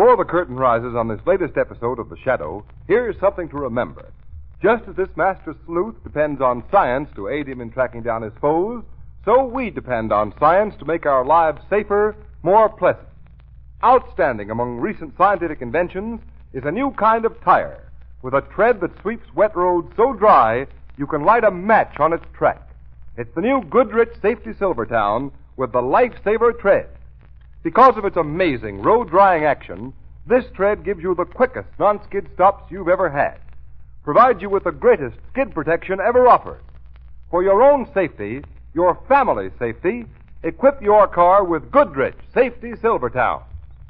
Before the curtain rises on this latest episode of The Shadow, here's something to remember. Just as this master sleuth depends on science to aid him in tracking down his foes, so we depend on science to make our lives safer, more pleasant. Outstanding among recent scientific inventions is a new kind of tire with a tread that sweeps wet roads so dry you can light a match on its track. It's the new Goodrich Safety Silvertown with the Lifesaver tread. Because of its amazing road-drying action, this tread gives you the quickest non-skid stops you've ever had. Provides you with the greatest skid protection ever offered. For your own safety, your family's safety, equip your car with Goodrich Safety Silvertown.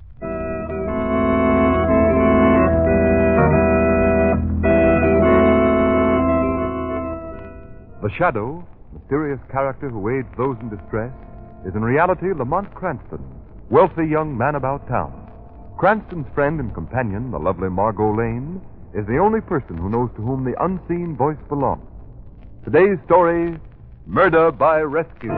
The Shadow, mysterious character who aids those in distress, is in reality Lamont Cranston, wealthy young man about town. Cranston's friend and companion, the lovely Margot Lane, is the only person who knows to whom the unseen voice belongs. Today's story, Murder by Rescue.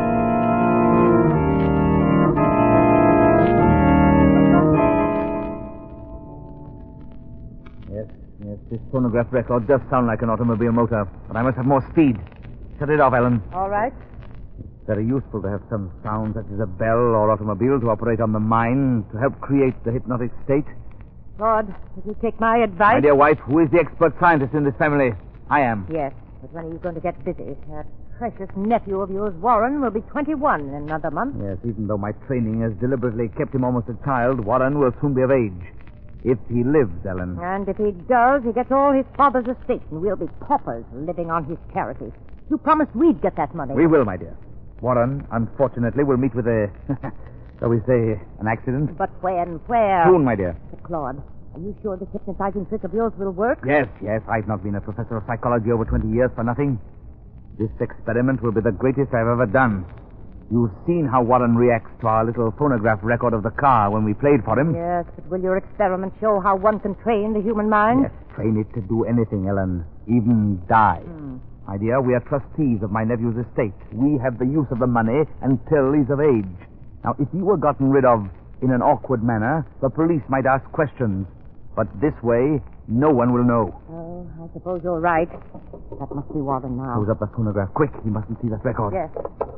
Yes, this phonograph record does sound like an automobile motor, but I must have more speed. Shut it off, Ellen. All right. It's very useful to have some sound such as a bell or automobile to operate on the mind, to help create the hypnotic state. Claude, will you take my advice? My dear wife, who is the expert scientist in this family? I am. Yes, but when are you going to get busy? That precious nephew of yours, Warren, will be 21 in another month. Yes, even though my training has deliberately kept him almost a child, Warren will soon be of age. If he lives, Ellen. And if he does, he gets all his father's estate, and we'll be paupers living on his charity. You promised we'd get that money. We will, my dear. Warren, unfortunately, will meet with a, shall we say, an accident. But when? Where? Soon, my dear. But Claude, are you sure this hypnotizing trick of yours will work? Yes. I've not been a professor of psychology over 20 years for nothing. This experiment will be the greatest I've ever done. You've seen how Warren reacts to our little phonograph record of the car when we played for him. Yes, but will your experiment show how one can train the human mind? Yes, train it to do anything, Ellen. Even die. My dear, we are trustees of my nephew's estate. We have the use of the money until he's of age. Now, if he were gotten rid of in an awkward manner, the police might ask questions. But this way, no one will know. Oh, I suppose you're right. That must be Warren now. Close up the phonograph. Quick, he mustn't see that record. Yes.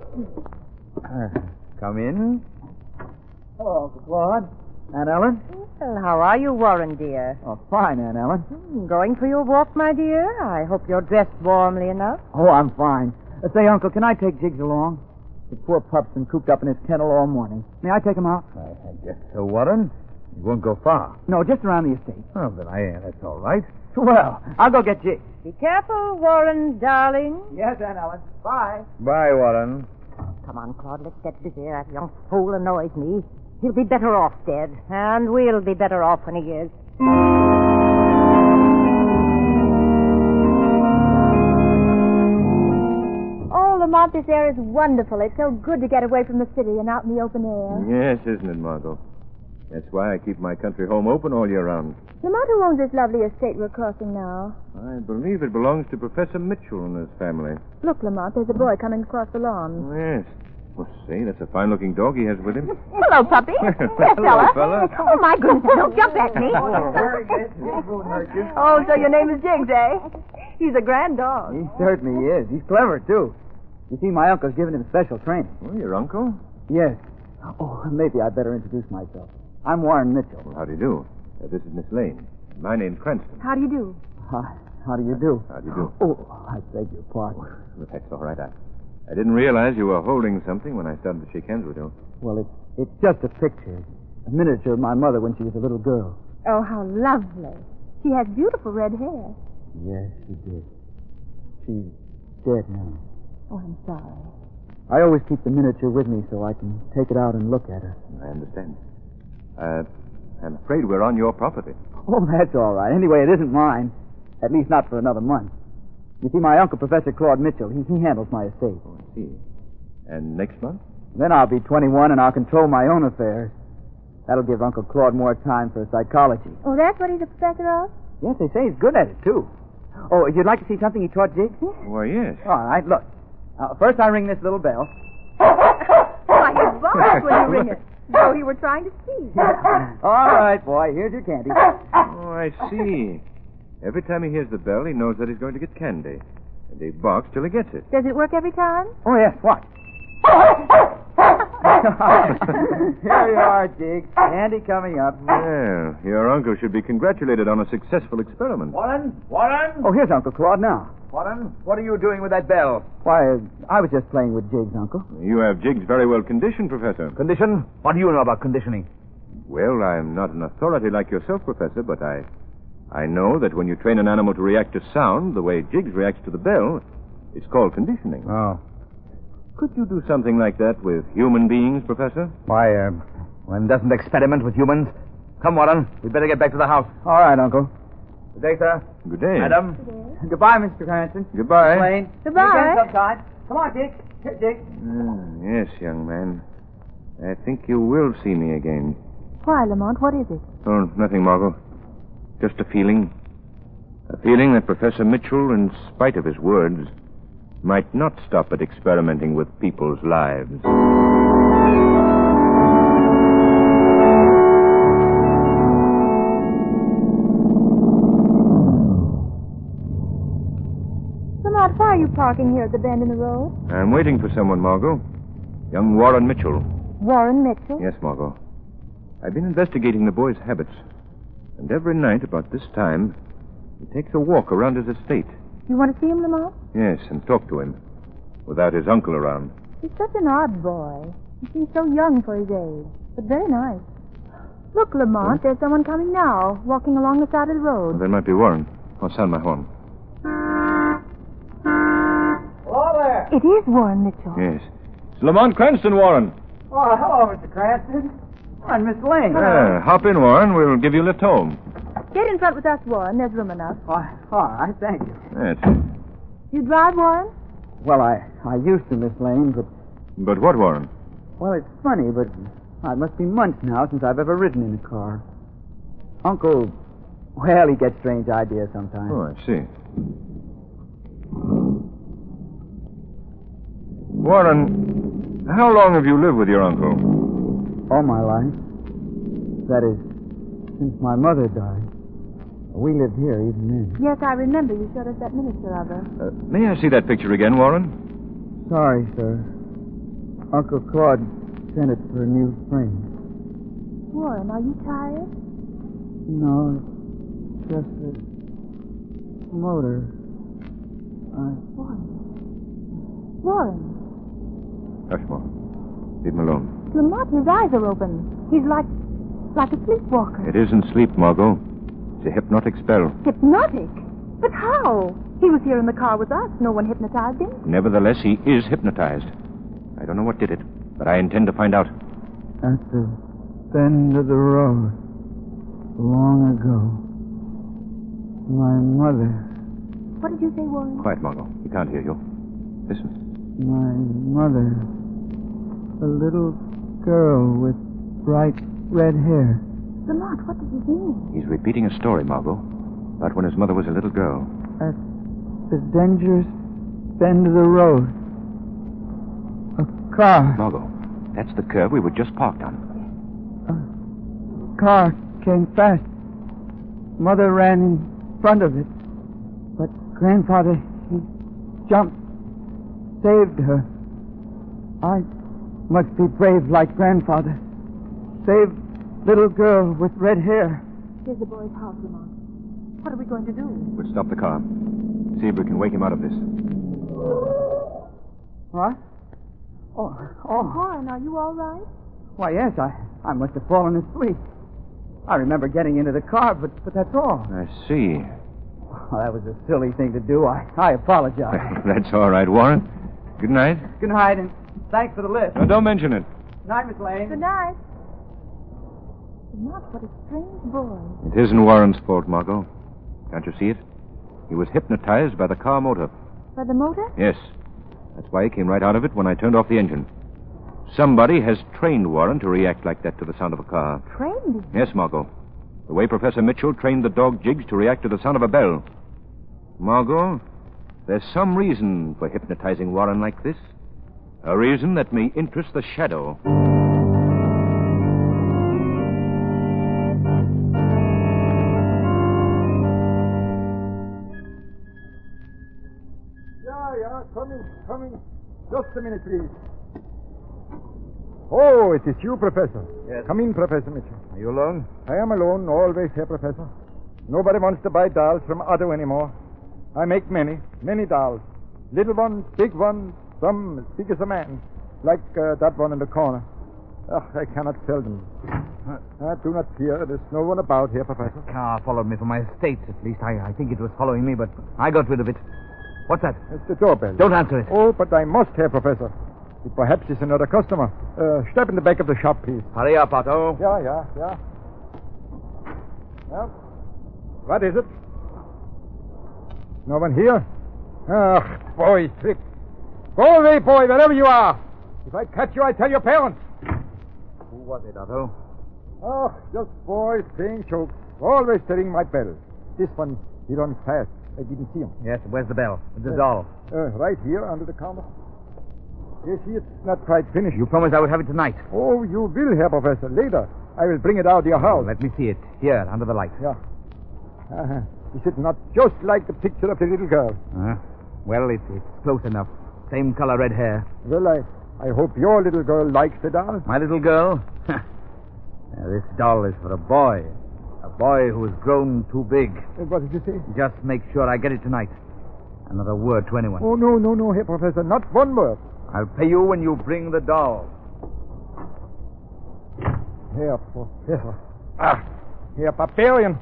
Come in. Hello, Uncle Claude. Aunt Ellen? Well, how are you, Warren, dear? Oh, fine, Aunt Ellen. Going for your walk, my dear? I hope you're dressed warmly enough. Oh, I'm fine. Say, Uncle, can I take Jiggs along? The poor pup's been cooped up in his kennel all morning. May I take him out? I guess so, Warren. You won't go far. No, just around the estate. Oh, then that's all right. Well, I'll go get Jiggs. Be careful, Warren, darling. Yes, Aunt Ellen. Bye. Bye, Warren. Come on, Claude, let's get busy. That young fool annoys me. He'll be better off dead, and we'll be better off when he is. Oh, Lamont, this air is wonderful. It's so good to get away from the city and out in the open air. Yes, isn't it, Margot? That's why I keep my country home open all year round. Lamont, who owns this lovely estate we're crossing now? I believe it belongs to Professor Mitchell and his family. Look, Lamont, there's a boy coming across the lawn. Oh, yes. Well, say, that's a fine-looking dog he has with him. Hello, puppy. Hello, fella. Oh, my goodness, don't jump at me. Very good. He won't hurt you. Oh, so your name is Jiggs, eh? He's a grand dog. He certainly is. He's clever, too. You see, my uncle's given him special training. Oh, your uncle? Yes. Oh, maybe I'd better introduce myself. I'm Warren Mitchell. Well, how do you do? This is Miss Lane. My name's Cranston. How do you do? How do you do? How do you do? Oh, I beg your pardon. Well, that's all right. I didn't realize you were holding something when I started to shake hands with you. Well, it's just a picture. A miniature of my mother when she was a little girl. Oh, how lovely. She has beautiful red hair. Yes, she did. She's dead now. Oh, I'm sorry. I always keep the miniature with me so I can take it out and look at her. I understand. I'm afraid we're on your property. Oh, that's all right. Anyway, it isn't mine. At least not for another month. You see, my uncle, Professor Claude Mitchell, he handles my estate. Oh, I see. And next month? Then I'll be 21 and I'll control my own affairs. That'll give Uncle Claude more time for psychology. Oh, that's what he's a professor of? Yes, they say he's good at it, too. Oh, if you'd like to see something he taught Jiggs? Why, yes. All right, look. First I ring this little bell. Why, you bark when you ring it. though you were trying to steal. All right, boy. Here's your candy. Oh, I see. Every time he hears the bell, he knows that he's going to get candy. And he barks till he gets it. Does it work every time? Oh, yes. Watch. Here you are, Jiggs. Candy coming up. Well, your uncle should be congratulated on a successful experiment. Warren? Warren? Oh, here's Uncle Claude now. Warren, what are you doing with that bell? Why, I was just playing with Jiggs, Uncle. You have Jiggs very well conditioned, Professor. Condition? What do you know about conditioning? Well, I'm not an authority like yourself, Professor, but I know that when you train an animal to react to sound the way Jiggs reacts to the bell, it's called conditioning. Oh. Could you do something like that with human beings, Professor? Why, one doesn't experiment with humans. Come, Warren. We'd better get back to the house. All right, Uncle. Good day, sir. Good day. Madam. Goodbye, Mr. Cranston. Goodbye. Lane. Goodbye. See you again sometime. Come on, Jiggs. Here, Jiggs. Yes, young man. I think you will see me again. Why, Lamont, what is it? Oh, nothing, Margot. Just a feeling. A feeling that Professor Mitchell, in spite of his words, might not stop at experimenting with people's lives. Lamont, why are you parking here at the bend in the road? I'm waiting for someone, Margot. Young Warren Mitchell. Warren Mitchell? Yes, Margot. I've been investigating the boy's habits. And every night about this time, he takes a walk around his estate. You want to see him, Lamont? Yes, and talk to him. Without his uncle around. He's such an odd boy. He seems so young for his age, but very nice. Look, Lamont, there's someone coming now, walking along the side of the road. Well, that might be Warren. I'll sound my horn. Hello there. It is Warren Mitchell. Yes. It's Lamont Cranston, Warren. Oh, hello, Mr. Cranston. I'm Miss Lane. Hop in, Warren. We'll give you a lift home. Get in front with us, Warren. There's room enough. All right, thank you. That's You drive, Warren? Well, I used to, Miss Lane, but... But what, Warren? Well, it's funny, but it must be months now since I've ever ridden in a car. Uncle, well, he gets strange ideas sometimes. Oh, I see. Warren, how long have you lived with your uncle? All my life. That is, since my mother died. We lived here even then. Yes, I remember you showed us that miniature of her. May I see that picture again, Warren? Sorry, sir. Uncle Claude sent it for a new frame. Warren, are you tired? No, it's just the motor. Warren. Hush, Mark. Leave him alone. Lamont, his eyes are open. He's like a sleepwalker. It isn't sleep, Margot. It's a hypnotic spell. Hypnotic? But how? He was here in the car with us. No one hypnotized him. Nevertheless, he is hypnotized. I don't know what did it, but I intend to find out. At the bend of the road, long ago, my mother, What did you say, Warren? Quiet, Margot. He can't hear you. Listen. my mother, a little girl with bright red hair. Lamont, what does it mean? He's repeating a story, Margot, about when his mother was a little girl. At the dangerous bend of the road, a car Margot, that's the curve we were just parked on. car came fast. Mother ran in front of it. But Grandfather, he jumped, saved her. I must be brave like Grandfather. Save little girl with red hair. Here's the boy's house, Lamont. What are we going to do? We'll stop the car. See if we can wake him out of this. What? Oh, Warren, are you all right? why, yes, I must have fallen asleep. I remember getting into the car, but that's all. I see. Oh, that was a silly thing to do. I apologize. That's all right, Warren. Good night. Good night, and thanks for the lift. No, don't mention it. Good night, Miss Lane. Good night. Lamont, what a strange boy. It isn't Warren's fault, Margot. Can't you see it? He was hypnotized by the car motor. By the motor? Yes. That's why he came right out of it when I turned off the engine. Somebody has trained Warren to react like that to the sound of a car. Trained him. Yes, Margot. The way Professor Mitchell trained the dog Jiggs to react to the sound of a bell. Margot, there's some reason for hypnotizing Warren like this. A reason that may interest the Shadow. Yeah, coming. Just a minute, please. Oh, it is you, Professor. Yes. Come in, Professor Mitchell. Are you alone? I am alone, always here, Professor. Nobody wants to buy dolls from Otto anymore. I make many dolls. Little ones, big ones, some as big as a man. Like that one in the corner. I cannot sell them. Do not fear. There's no one about here, Professor. The car followed me from my estate, at least. I think it was following me, but I got rid of it. What's that? It's the doorbell. Don't answer it. Oh, but I must have, Professor. It perhaps is another customer. Step in the back of the shop, please. Hurry up, Otto. Yeah. Well, what is it? No one here? Ugh, boy, trick. Go away, boy, wherever you are. If I catch you, I tell your parents. Who was it, Otto? Oh, just boys playing jokes. Always to ring my bell. This one, he runs fast. I didn't see him. Yes, where's the bell? The doll. Right here, under the counter. You see, it's not quite finished. You promised I would have it tonight. Oh, you will, Herr Professor. Later, I will bring it out of your house. Let me see it. Here, under the light. Yeah. Is it not just like the picture of the little girl? Well, it's close enough. Same color red hair. Well, I hope your little girl likes the doll. My little girl? This doll is for a boy. A boy who has grown too big. What did you say? Just make sure I get it tonight. Another word to anyone. Oh, no, Herr Professor. Not one word. I'll pay you when you bring the doll. Herr Professor. Herr Barbarian.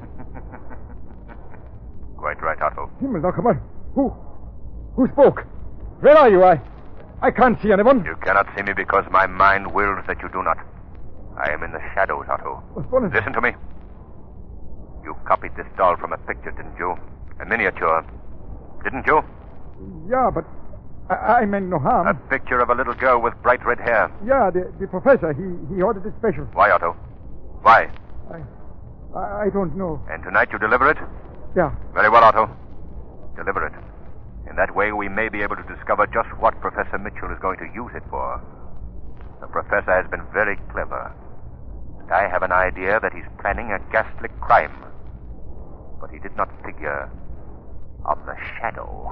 Quite right, Otto. Himmel, now come on. Who spoke? Where are you? I can't see anyone. You cannot see me because my mind wills that you do not. I am in the shadows, Otto. What is it? Listen to me. You copied this doll from a picture, didn't you? A miniature. Didn't you? Yeah, but I meant no harm. A picture of a little girl with bright red hair. Yeah, the professor, he ordered it special. Why, Otto? Why? I don't know. And tonight you deliver it? Yeah. Very well, Otto. Deliver it. In that way, we may be able to discover just what Professor Mitchell is going to use it for. The professor has been very clever. And I have an idea that he's planning a ghastly crime. But he did not figure on the shadow.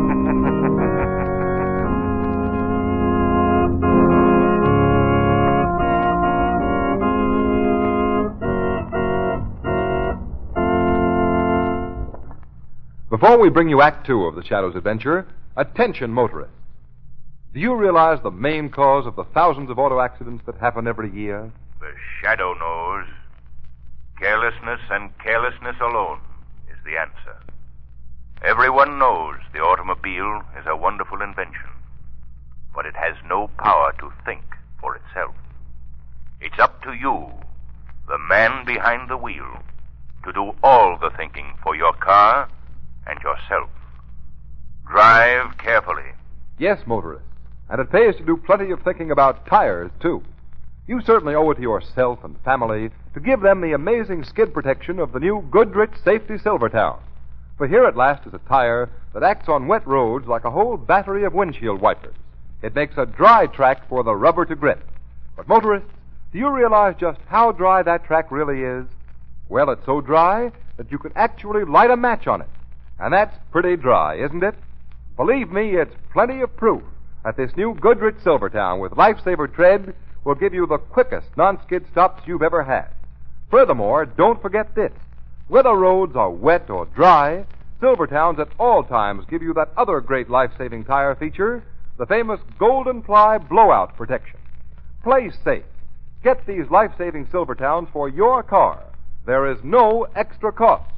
Before we bring you Act Two of the Shadow's adventure, attention motorists. Do you realize the main cause of the thousands of auto accidents that happen every year? The shadow knows. Carelessness and carelessness alone is the answer. Everyone knows the automobile is a wonderful invention, but it has no power to think for itself. It's up to you, the man behind the wheel, to do all the thinking for your car and yourself. Drive carefully. Yes, motorists. And it pays to do plenty of thinking about tires, too. You certainly owe it to yourself and family to give them the amazing skid protection of the new Goodrich Safety Silvertown. For here at last is a tire that acts on wet roads like a whole battery of windshield wipers. It makes a dry track for the rubber to grip. But motorists, do you realize just how dry that track really is? Well, it's so dry that you can actually light a match on it. And that's pretty dry, isn't it? Believe me, it's plenty of proof that this new Goodrich Silvertown with Lifesaver tread will give you the quickest non-skid stops you've ever had. Furthermore, don't forget this. Whether roads are wet or dry, Silvertowns at all times give you that other great life-saving tire feature, the famous Golden Ply Blowout Protection. Play safe. Get these life-saving Silvertowns for your car. There is no extra cost.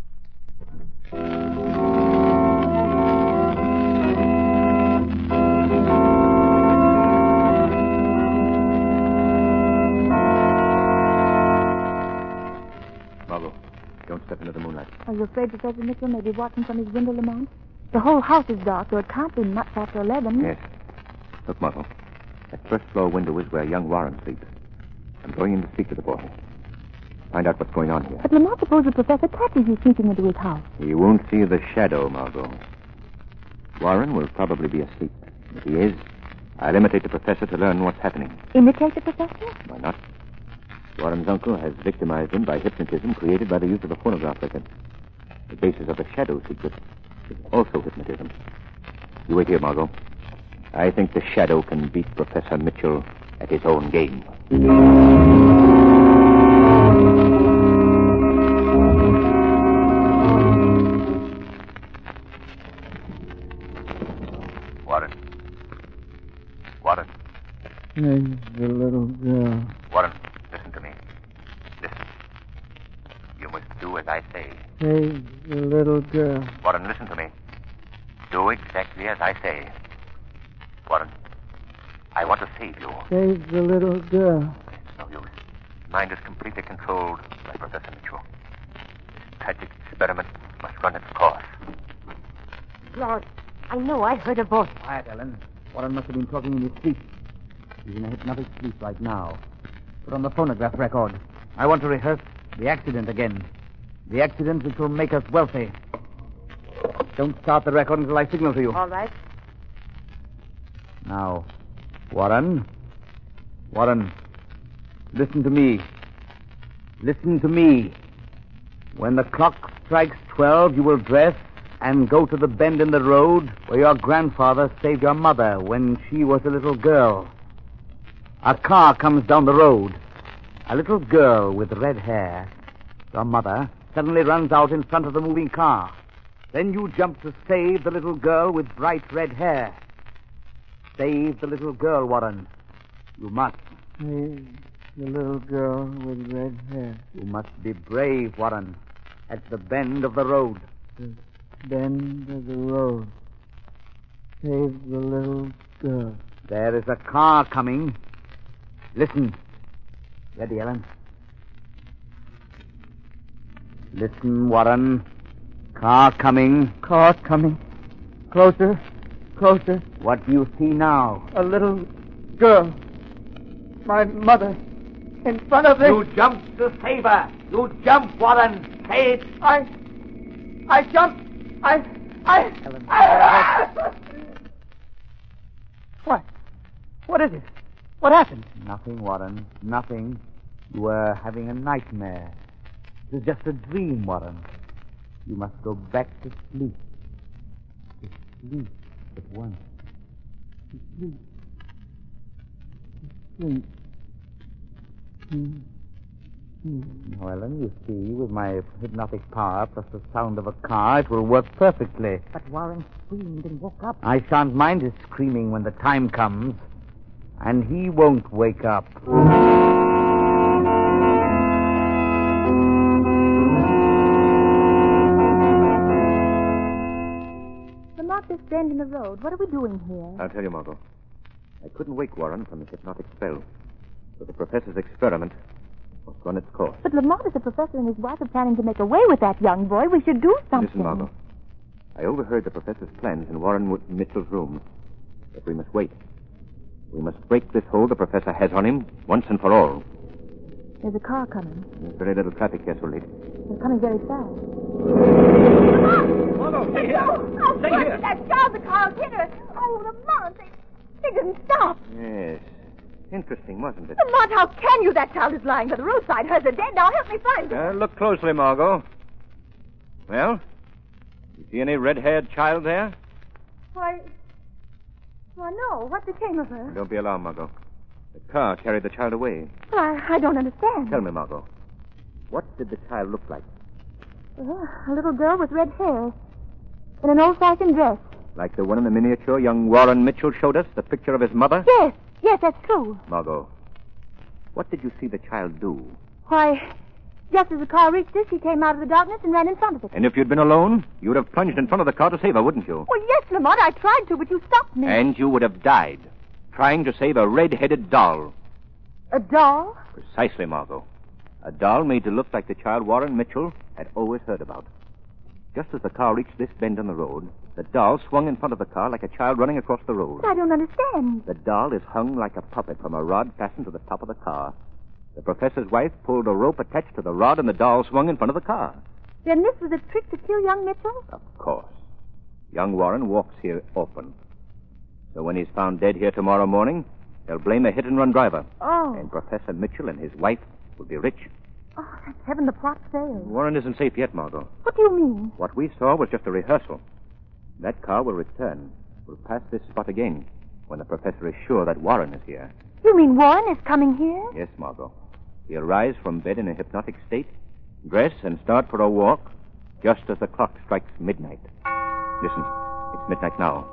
Margot, don't step into the moonlight. Are you afraid Professor Mitchell may be watching from his window, Lamont? The whole house is dark, so it can't be much after 11. Yes. Look, Margot. That first floor window is where young Warren sleeps. I'm going in to speak to the boy. Find out what's going on here. But Lamont, suppose the professor catches you sneaking into his house. He won't see the shadow, Margot. Warren will probably be asleep. If he is, I'll imitate the professor to learn what's happening. Imitate the professor? Why not? Warren's uncle has victimized him by hypnotism created by the use of a phonograph record. The basis of the shadow secret is also hypnotism. You wait here, Margot. I think the Shadow can beat Professor Mitchell at his own game. Warren. There's the little girl. Warren, listen to me. Listen. You must do as I say. There's the little girl. Warren, listen to me. Do exactly as I say. Warren, I want to save you. Save the little girl. It's no use. Mind is completely controlled by Professor Mitchell. This tragic experiment must run its course. Lord, I know I heard a voice. Quiet, Ellen. Warren must have been talking in his sleep. He's in a hypnotic sleep right now. Put on the phonograph record. I want to rehearse the accident again. The accident which will make us wealthy. Don't start the record until I signal to you. All right. Now, Warren. Warren, listen to me. Listen to me. When the clock strikes 12, you will dress and go to the bend in the road where your grandfather saved your mother when she was a little girl. A car comes down the road. A little girl with red hair, your mother, suddenly runs out in front of the moving car. Then you jump to save the little girl with bright red hair. Save the little girl, Warren. You must. Save the little girl with red hair. You must be brave, Warren. At the bend of the road. The bend of the road. Save the little girl. There is a car coming. Listen. Ready, Ellen? Listen, Warren. Car coming. Car coming. Closer. Closer. What do you see now? A little girl. My mother. In front of me. You jump to save her. You jump, Warren. Say it. I jumped. Ellen. What? What is it? What happened? Nothing, Warren. Nothing. You were having a nightmare. It was just a dream, Warren. You must go back to sleep. To sleep at once. To sleep. To sleep. Now, Ellen, you see, with my hypnotic power plus the sound of a car, it will work perfectly. But Warren screamed and woke up. I shan't mind his screaming when the time comes. And he won't wake up. Lamont, this bend in the road. What are we doing here? I'll tell you, Margot. I couldn't wake Warren from his hypnotic spell. So the professor's experiment must run its course. But Lamont is a professor and his wife are planning to make away with that young boy. We should do something. Listen, Margot. I overheard the professor's plans in Warren Mitchell's room. But we must wait. We must break this hold the professor has on him once and for all. There's a car coming. There's very little traffic here, so late. They're coming very fast. Margot, stay here. Oh, Stay here. that child, the car's hit her. Oh, Lamont, they didn't stop. Yes. Interesting, wasn't it? Lamont, how can you? That child is lying by the roadside. Hers are dead. Now help me find her. Look closely, Margot. Well, you see any red-haired child there? Why, no. What became of her? Don't be alarmed, Margot. The car carried the child away. I don't understand. Tell me, Margot. What did the child look like? A little girl with red hair. In an old-fashioned dress. Like the one in the miniature young Warren Mitchell showed us? The picture of his mother? Yes, that's true. Margot, what did you see the child do? Why, just as the car reached us, she came out of the darkness and ran in front of it. And if you'd been alone, you would have plunged in front of the car to save her, wouldn't you? Well, yes, Lamont, I tried to, but you stopped me. And you would have died, trying to save a red-headed doll. A doll? Precisely, Margot. A doll made to look like the child Warren Mitchell had always heard about. Just as the car reached this bend in the road, the doll swung in front of the car like a child running across the road. But I don't understand. The doll is hung like a puppet from a rod fastened to the top of the car. The professor's wife pulled a rope attached to the rod, and the doll swung in front of the car. Then this was a trick to kill young Mitchell? Of course. Young Warren walks here often. So when he's found dead here tomorrow morning, they'll blame a hit-and-run driver. Oh. And Professor Mitchell and his wife will be rich. Oh, thank heaven the plot failed. Warren isn't safe yet, Margot. What do you mean? What we saw was just a rehearsal. That car will return. We'll pass this spot again when the professor is sure that Warren is here. You mean Warren is coming here? Yes, Margot. He'll rise from bed in a hypnotic state, dress, and start for a walk just as the clock strikes midnight. Listen, it's midnight now.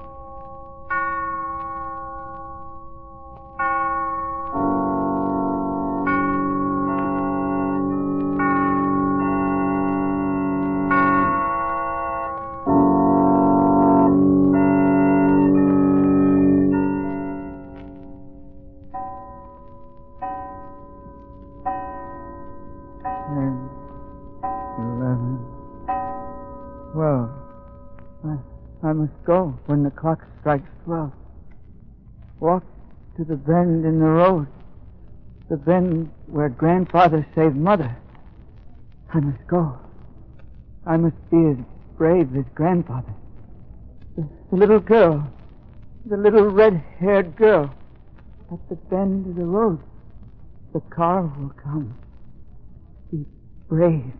I must go when the clock strikes 12. Walk to the bend in the road. The bend where Grandfather saved Mother. I must go. I must be as brave as Grandfather. The little girl. The little red-haired girl. At the bend of the road. The car will come. Be brave.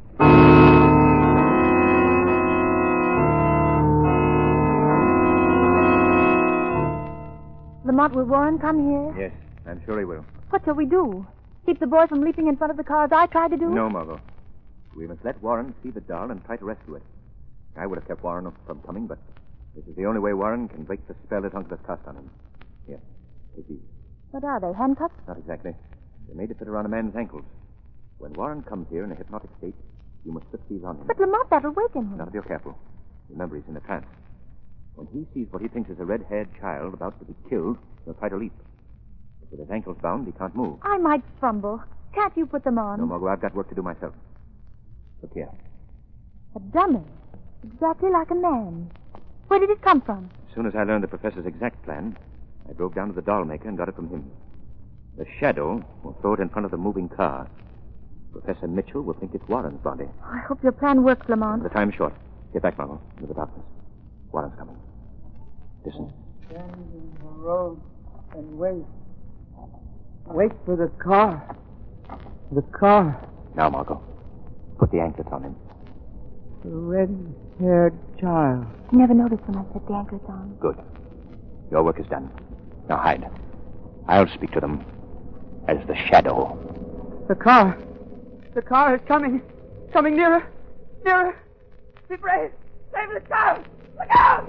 Lamont, will Warren come here? Yes, I'm sure he will. What shall we do? Keep the boy from leaping in front of the car as I tried to do? No, Margot. We must let Warren see the doll and try to rescue it. I would have kept Warren from coming, but this is the only way Warren can break the spell his uncle has cast on him. Here, take these. What are they, handcuffs? Not exactly. They're made to fit around a man's ankles. When Warren comes here in a hypnotic state, you must slip these on him. But Lamont, that'll waken him. Not if you're careful. Remember, he's in a trance. When he sees what he thinks is a red-haired child about to be killed, he'll try to leap. But with his ankles bound, he can't move. I might fumble. Can't you put them on? No, Margot, I've got work to do myself. Look here. A dummy. Exactly like a man. Where did it come from? As soon as I learned the professor's exact plan, I drove down to the doll maker and got it from him. The shadow will throw it in front of the moving car. Professor Mitchell will think it's Warren's body. I hope your plan works, Lamont. The time's short. Get back, Margot, into the darkness. Warren's coming. Listen. Stand in the road and wait. Wait for the car. The car. Now, Margot, put the anklets on him. The red-haired child. Never noticed when I put the anklets on. Good. Your work is done. Now hide. I'll speak to them as the shadow. The car. The car is coming. Coming nearer. Nearer. Be brave. Save the child. Look out!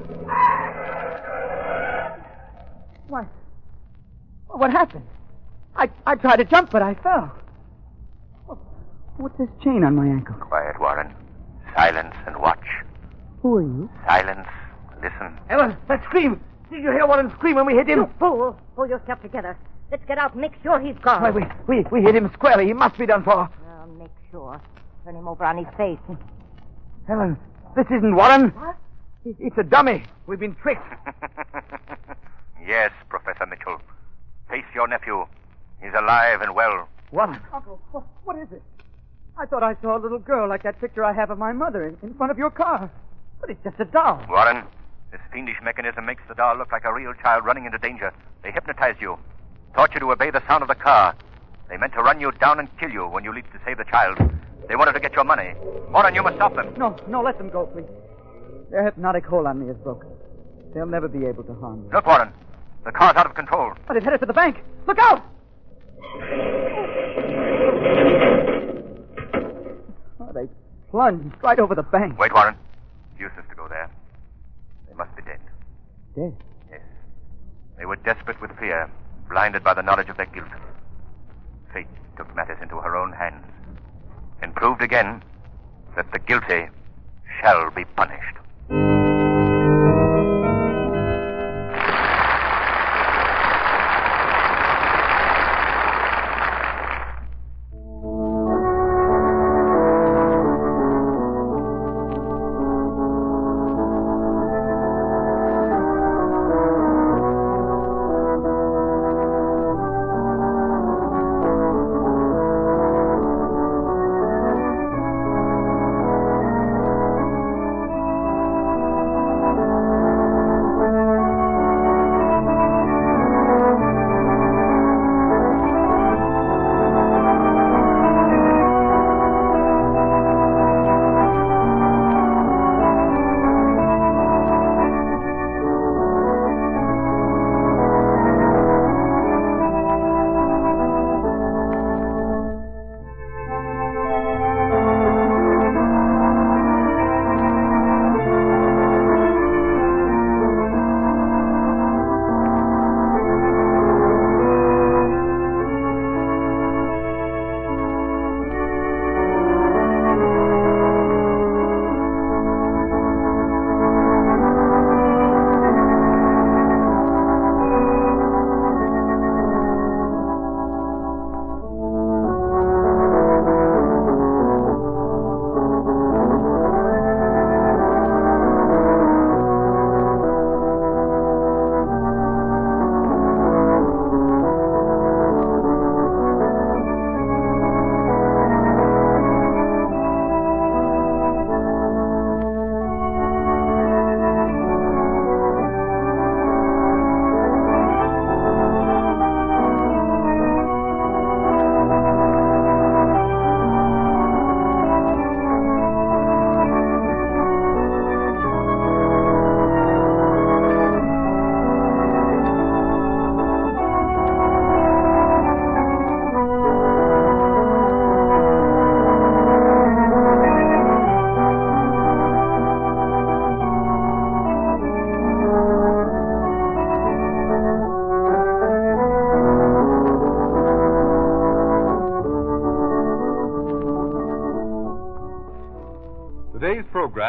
What happened? I tried to jump, but I fell. What's this chain on my ankle? Quiet, Warren. Silence and watch. Who are you? Silence. Listen. Ellen, that scream! Did you hear Warren scream when we hit him? You fool! Pull yourself together. Let's get out and make sure he's gone. Why, we hit him squarely. He must be done for. I'll make sure. Turn him over on his face. Ellen, this isn't Warren. What? It's a dummy. We've been tricked. Yes, Professor Mitchell. Face your nephew. He's alive and well. Warren. Uncle, what is it? I thought I saw a little girl like that picture I have of my mother in front of your car. But it's just a doll. Warren, this fiendish mechanism makes the doll look like a real child running into danger. They hypnotized you. Taught you to obey the sound of the car. They meant to run you down and kill you when you leaped to save the child. They wanted to get your money. Warren, you must stop them. No, let them go, please. Their hypnotic hold on me is broken. They'll never be able to harm me. Look, Warren. The car's out of control. But it headed for the bank. Look out! Oh, they plunged right over the bank. Wait, Warren. It's useless to go there. They must be dead. Dead? Yes. They were desperate with fear, blinded by the knowledge of their guilt. Fate took matters into her own hands and proved again that the guilty shall be punished.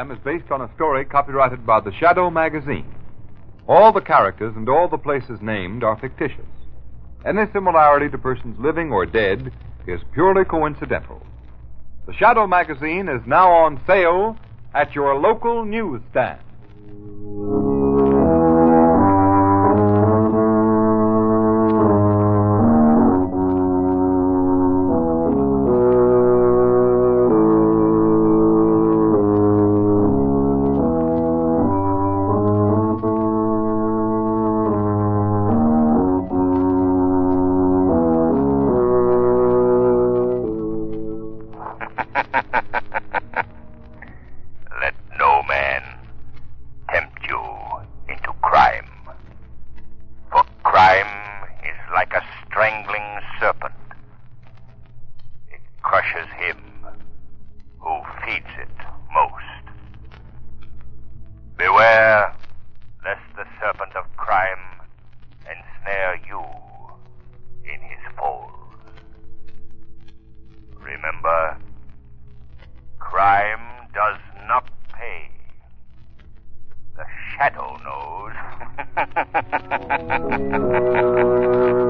program is based on a story copyrighted by the Shadow magazine. All the characters and all the places named are fictitious. Any similarity to persons living or dead is purely coincidental. The Shadow magazine is now on sale at your local newsstand. Let no man tempt you into crime. For crime is like a strangling serpent. It crushes him who feeds it most. Beware lest the serpent of crime ensnare you in his folds. Remember, crime does not pay. The Shadow knows.